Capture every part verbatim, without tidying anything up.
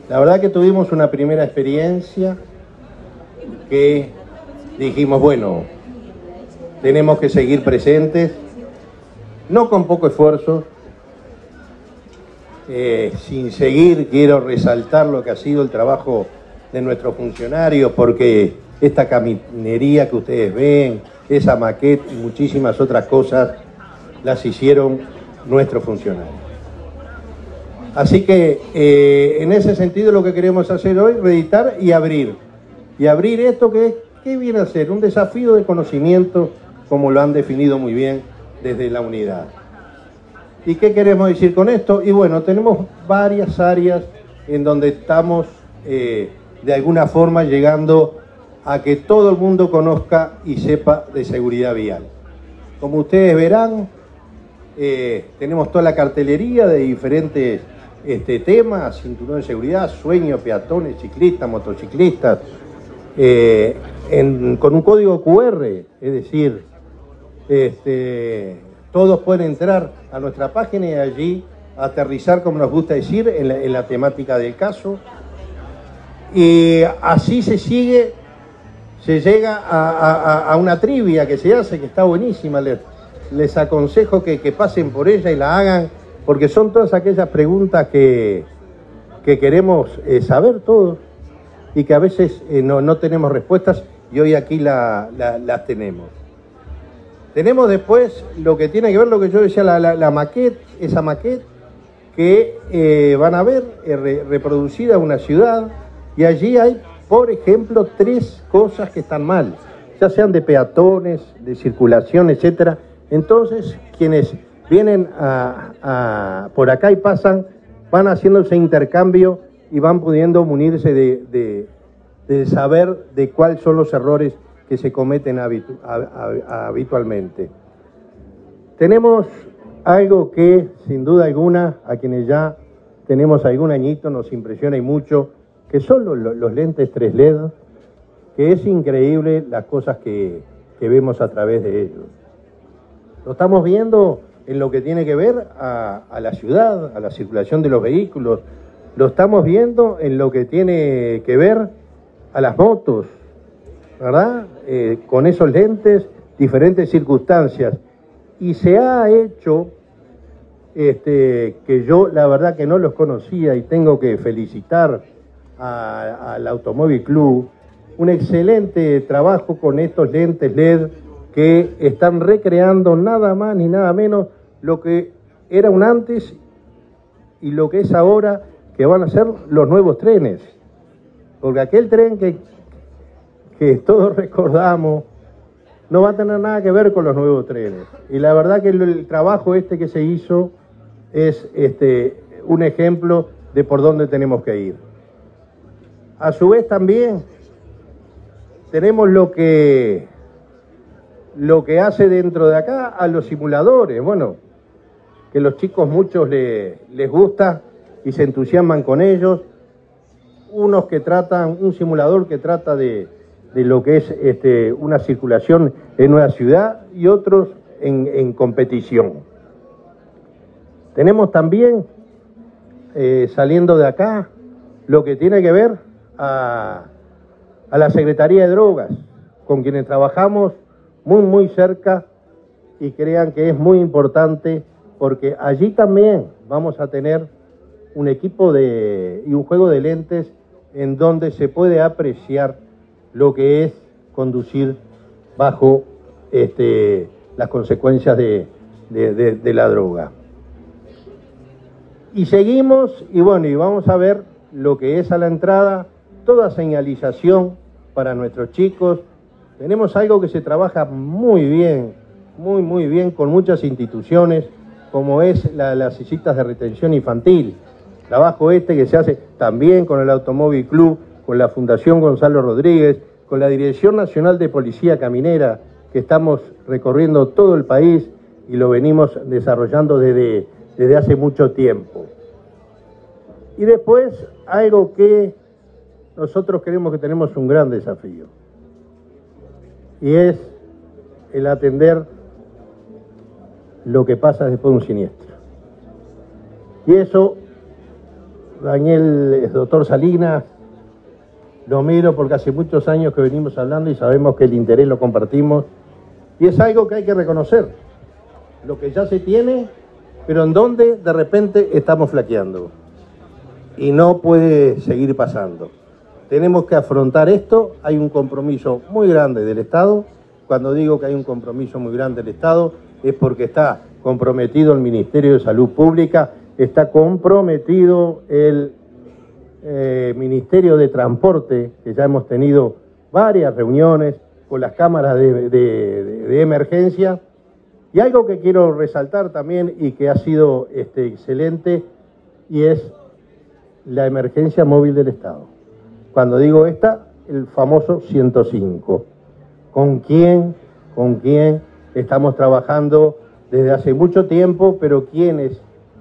La verdad que tuvimos una primera experiencia que dijimos, bueno, tenemos que seguir presentes, no con poco esfuerzo, eh, sin seguir, quiero resaltar lo que ha sido el trabajo de nuestros funcionarios, porque esta caminería que ustedes ven, esa maqueta y muchísimas otras cosas, las hicieron nuestros funcionarios. Así que eh, en ese sentido lo que queremos hacer hoy, reeditar y abrir. Y abrir esto que, ¿qué viene a ser? Un desafío de conocimiento, como lo han definido muy bien desde la unidad. ¿Y qué queremos decir con esto? Y bueno, tenemos varias áreas en donde estamos eh, de alguna forma llegando a que todo el mundo conozca y sepa de seguridad vial. Como ustedes verán, eh, tenemos toda la cartelería de diferentes este, temas, cinturón de seguridad, sueño, peatones, ciclistas, motociclistas, eh, en, con un código cu erre, es decir, este, todos pueden entrar a nuestra página y allí aterrizar, como nos gusta decir, en la, en la temática del caso. Y así se sigue, se llega a, a, a una trivia que se hace, que está buenísima. Les, les aconsejo que, que pasen por ella y la hagan, porque son todas aquellas preguntas que, que queremos eh, saber todos y que a veces eh, no, no tenemos respuestas, y hoy aquí la, la, las tenemos. Tenemos después lo que tiene que ver, lo que yo decía, la, la, la maqueta, esa maqueta que eh, van a ver eh, re, reproducida una ciudad, y allí hay, por ejemplo, tres cosas que están mal, ya sean de peatones, de circulación, etcétera. Entonces, quienes vienen a, a, por acá y pasan, van haciendo ese intercambio y van pudiendo munirse de, de, de saber de cuáles son los errores que se cometen habitu, a, a, habitualmente. Tenemos algo que, sin duda alguna, a quienes ya tenemos algún añito, nos impresiona y mucho, que son los, los lentes tres L E D, que es increíble las cosas que, que vemos a través de ellos. Lo estamos viendo en lo que tiene que ver a, a la ciudad, a la circulación de los vehículos, lo estamos viendo en lo que tiene que ver a las motos, ¿verdad? Eh, con esos lentes, diferentes circunstancias. Y se ha hecho, este, que yo la verdad que no los conocía y tengo que felicitar a, al Automóvil Club, un excelente trabajo con estos lentes L E D que están recreando nada más ni nada menos lo que era un antes y lo que es ahora, que van a ser los nuevos trenes. Porque aquel tren que, que todos recordamos no va a tener nada que ver con los nuevos trenes. Y la verdad que el, el trabajo este que se hizo es este, un ejemplo de por dónde tenemos que ir. A su vez también tenemos lo que, lo que hace dentro de acá a los simuladores. Bueno, que los chicos muchos le, les gusta y se entusiasman con ellos. Unos que tratan, un simulador que trata de, de lo que es este, una circulación en una ciudad, y otros en, en competición. Tenemos también, eh, saliendo de acá, lo que tiene que ver a, a la Secretaría de Drogas, con quienes trabajamos muy, muy cerca, y crean que es muy importante, porque allí también vamos a tener un equipo de, y un juego de lentes en donde se puede apreciar lo que es conducir bajo este, las consecuencias de, de, de, de la droga. Y seguimos, y bueno, y vamos a ver lo que es a la entrada, toda señalización para nuestros chicos. Tenemos algo que se trabaja muy bien, muy, muy bien con muchas instituciones, como es la, las sillitas de retención infantil. Trabajo este que se hace también con el Automóvil Club, con la Fundación Gonzalo Rodríguez, con la Dirección Nacional de Policía Caminera, que estamos recorriendo todo el país y lo venimos desarrollando desde, desde hace mucho tiempo. Y después, algo que nosotros creemos que tenemos un gran desafío, y es el atender lo que pasa después de un siniestro. Y eso Daniel, doctor Salinas, lo miro porque hace muchos años que venimos hablando y sabemos que el interés lo compartimos. Y es algo que hay que reconocer. Lo que ya se tiene, pero en donde de repente estamos flaqueando. Y no puede seguir pasando. Tenemos que afrontar esto. Hay un compromiso muy grande del Estado. Cuando digo que hay un compromiso muy grande del Estado, es porque está comprometido el Ministerio de Salud Pública, está comprometido el eh, Ministerio de Transporte, que ya hemos tenido varias reuniones con las cámaras de, de, de, de emergencia. Y algo que quiero resaltar también y que ha sido este, excelente, y es la emergencia móvil del Estado. Cuando digo esta, el famoso ciento cinco. ¿Con quién? ¿Con quién estamos trabajando desde hace mucho tiempo? Pero quienes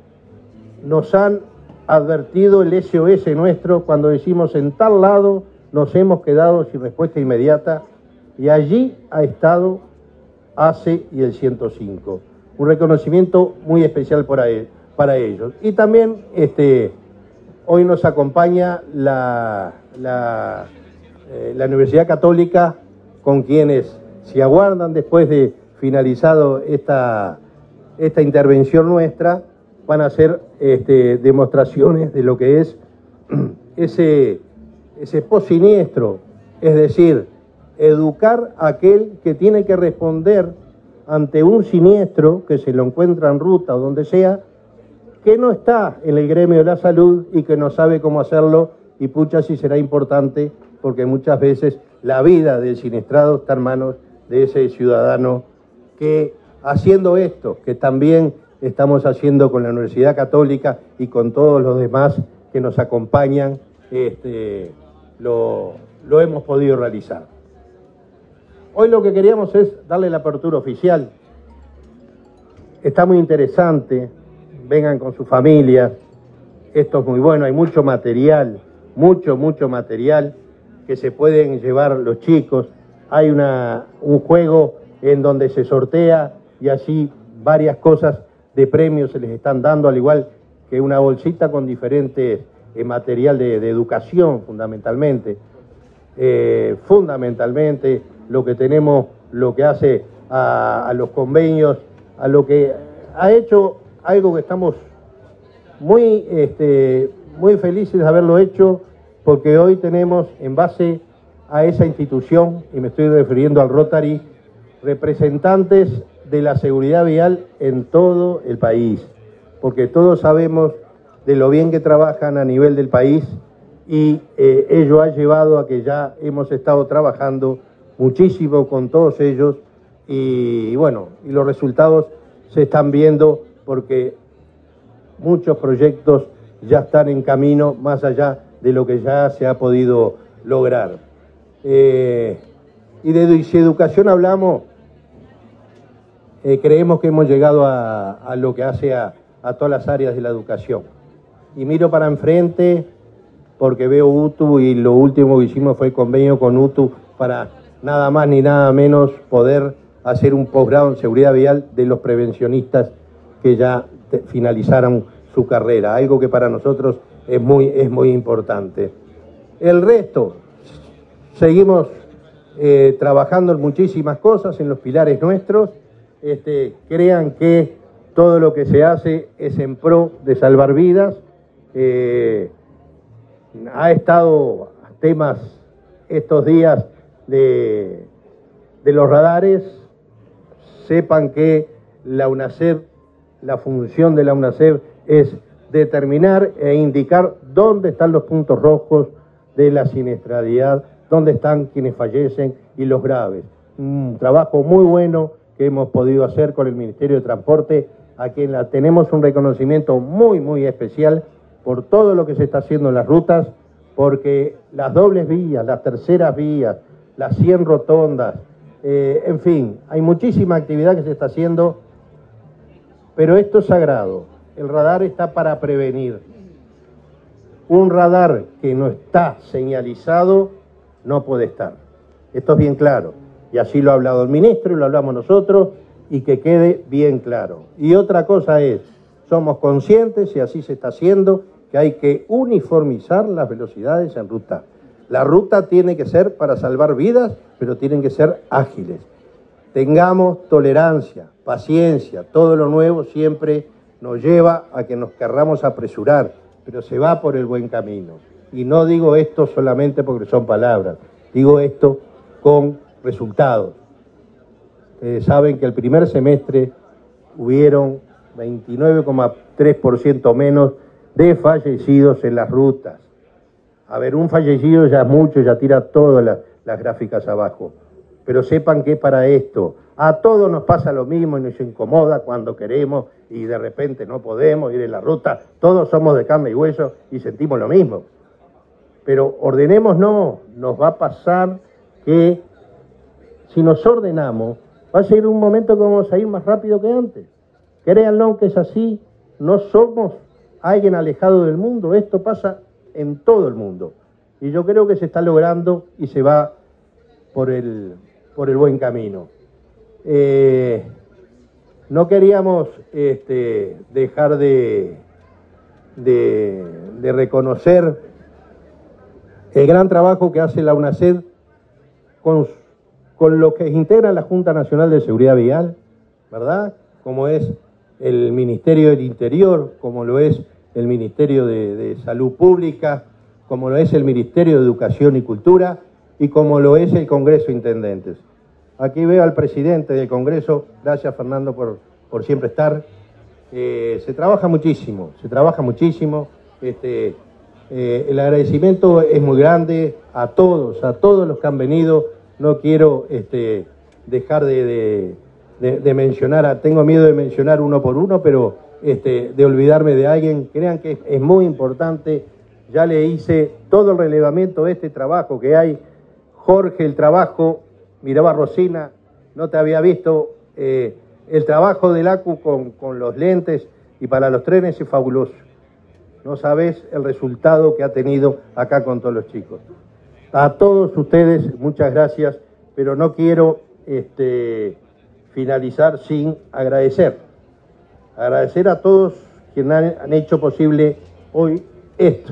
nos han advertido el S O S nuestro cuando decimos en tal lado nos hemos quedado sin respuesta inmediata, y allí ha estado A C E y el ciento cinco. Un reconocimiento muy especial para, él, para ellos. Y también este, hoy nos acompaña la, la, eh, la Universidad Católica, con quienes se aguardan después de finalizado esta, esta intervención nuestra, van a hacer este, demostraciones de lo que es ese, ese post-siniestro, es decir, educar a aquel que tiene que responder ante un siniestro, que se lo encuentra en ruta o donde sea, que no está en el gremio de la salud y que no sabe cómo hacerlo, y pucha si será importante, porque muchas veces la vida del siniestrado está en manos de ese ciudadano que, haciendo esto, que también estamos haciendo con la Universidad Católica y con todos los demás que nos acompañan, este, lo, lo hemos podido realizar. Hoy lo que queríamos es darle la apertura oficial. Está muy interesante, vengan con sus familias, esto es muy bueno, hay mucho material, mucho, mucho material que se pueden llevar los chicos. Hay una, un juego en donde se sortea y así varias cosas de premios se les están dando, al igual que una bolsita con diferentes eh, material de, de educación, fundamentalmente. Eh, fundamentalmente lo que tenemos, lo que hace a, a los convenios, a lo que ha hecho algo que estamos muy, este, muy felices de haberlo hecho, porque hoy tenemos, en base a esa institución, y me estoy refiriendo al Rotary, representantes de la seguridad vial en todo el país, porque todos sabemos de lo bien que trabajan a nivel del país, y eh, ello ha llevado a que ya hemos estado trabajando muchísimo con todos ellos, y, y bueno, y los resultados se están viendo porque muchos proyectos ya están en camino, más allá de lo que ya se ha podido lograr. Eh, y de si educación hablamos, eh, creemos que hemos llegado a, a lo que hace a, a todas las áreas de la educación. Y miro para enfrente porque veo U T U, y lo último que hicimos fue el convenio con U T U para nada más ni nada menos poder hacer un posgrado en seguridad vial de los prevencionistas que ya te, finalizaron su carrera, algo que para nosotros es muy, es muy importante. El resto, seguimos eh, trabajando en muchísimas cosas, en los pilares nuestros. Este, crean que todo lo que se hace es en pro de salvar vidas. Eh, ha estado temas estos días de, de los radares. Sepan que la UNACEF, la función de la UNACEF es determinar e indicar dónde están los puntos rojos de la siniestralidad, dónde están quienes fallecen y los graves. Un trabajo muy bueno que hemos podido hacer con el Ministerio de Transporte, a quien la, tenemos un reconocimiento muy, muy especial por todo lo que se está haciendo en las rutas, porque las dobles vías, las terceras vías, las cien rotondas, eh, en fin, hay muchísima actividad que se está haciendo, pero esto es sagrado. El radar está para prevenir. Un radar que no está señalizado no puede estar. Esto es bien claro. Y así lo ha hablado el ministro y lo hablamos nosotros, y que quede bien claro. Y otra cosa es, somos conscientes, y así se está haciendo, que hay que uniformizar las velocidades en ruta. La ruta tiene que ser para salvar vidas, pero tienen que ser ágiles. Tengamos tolerancia, paciencia, todo lo nuevo siempre nos lleva a que nos querramos apresurar, pero se va por el buen camino. Y no digo esto solamente porque son palabras, digo esto con resultados. Eh, saben que el primer semestre hubieron veintinueve coma tres por ciento menos de fallecidos en las rutas. A ver, un fallecido ya es mucho, ya tira todas las, las gráficas abajo. Pero sepan que para esto, a todos nos pasa lo mismo y nos incomoda cuando queremos y de repente no podemos ir en la ruta. Todos somos de carne y hueso y sentimos lo mismo. Pero ordenemos no, nos va a pasar que si nos ordenamos, va a ser un momento que vamos a ir más rápido que antes. Créanlo que es así, no somos alguien alejado del mundo, esto pasa en todo el mundo. Y yo creo que se está logrando y se va por el, por el buen camino. Eh, no queríamos este, dejar de, de, de reconocer el gran trabajo que hace la UNACED con, con lo que integra la Junta Nacional de Seguridad Vial, ¿verdad? Como es el Ministerio del Interior, como lo es el Ministerio de, de Salud Pública, como lo es el Ministerio de Educación y Cultura y como lo es el Congreso de Intendentes. Aquí veo al presidente del Congreso, gracias Fernando por, por siempre estar. Eh, se trabaja muchísimo, se trabaja muchísimo. Este, eh, el agradecimiento es muy grande a todos, a todos los que han venido. No quiero este, dejar de, de, de, de mencionar, a, tengo miedo de mencionar uno por uno, pero este, de olvidarme de alguien. Crean que es, es muy importante. Ya le hice todo el relevamiento de este trabajo que hay. Jorge, el trabajo, miraba Rosina, no te había visto, eh, el trabajo del A C U con, con los lentes y para los trenes es fabuloso. No sabés el resultado que ha tenido acá con todos los chicos. A todos ustedes, muchas gracias, pero no quiero este, finalizar sin agradecer. Agradecer a todos quienes han, han hecho posible hoy esto.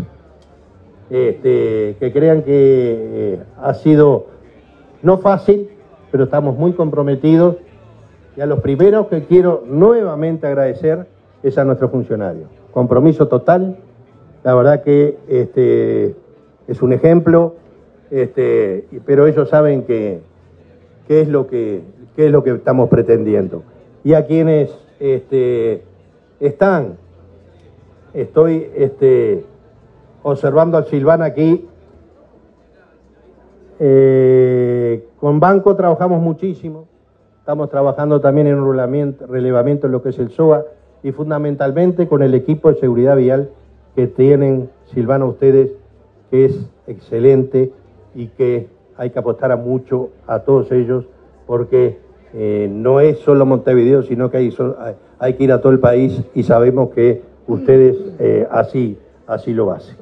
Este, que crean que eh, ha sido no fácil, pero estamos muy comprometidos. Y a los primeros que quiero nuevamente agradecer es a nuestros funcionarios. Compromiso total, la verdad que este, es un ejemplo, este, pero ellos saben que, que, es lo que, que es lo que estamos pretendiendo. Y a quienes este, están, estoy este, observando al Silvana aquí. Eh, con Banco trabajamos muchísimo, estamos trabajando también en un relevamiento, relevamiento en lo que es el S O A y fundamentalmente con el equipo de seguridad vial que tienen, Silvana, ustedes, que es excelente y que hay que apostar a mucho a todos ellos porque eh, no es solo Montevideo, sino que hay, hay que ir a todo el país y sabemos que ustedes eh, así, así lo hacen.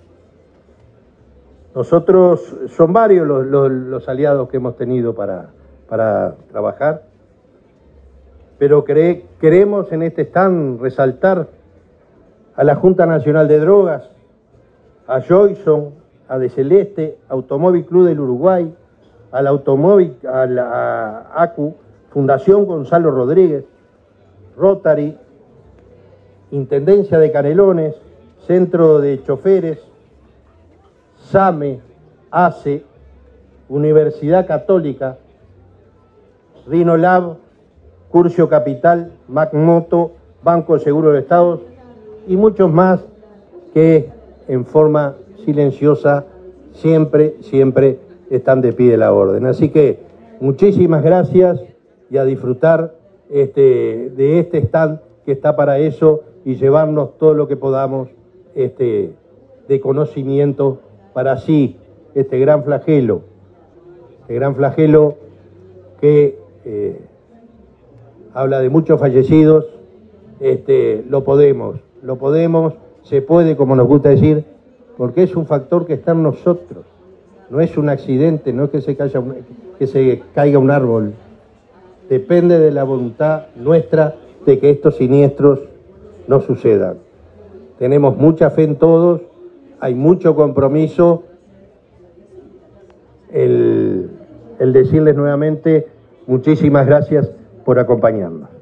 Nosotros, son varios los, los, los aliados que hemos tenido para, para trabajar, pero cre, queremos en este stand resaltar a la Junta Nacional de Drogas, a Joyson, a De Celeste, Automóvil Club del Uruguay, al Automóvil, a la a A C U, Fundación Gonzalo Rodríguez, Rotary, Intendencia de Canelones, Centro de Choferes, SAME, ACE, Universidad Católica, Rinolab, Curcio Capital, MacMoto, Banco Seguro del Estado y muchos más que en forma silenciosa siempre, siempre están de pie de la orden. Así que muchísimas gracias y a disfrutar este, de este stand que está para eso y llevarnos todo lo que podamos este, de conocimiento para así este gran flagelo, este gran flagelo que eh, habla de muchos fallecidos, este, lo podemos, lo podemos, se puede, como nos gusta decir, porque es un factor que está en nosotros, no es un accidente, no es que se caiga un, que se caiga un árbol, depende de la voluntad nuestra de que estos siniestros no sucedan. tenemos mucha fe en todos, hay mucho compromiso. El, el decirles nuevamente muchísimas gracias por acompañarnos.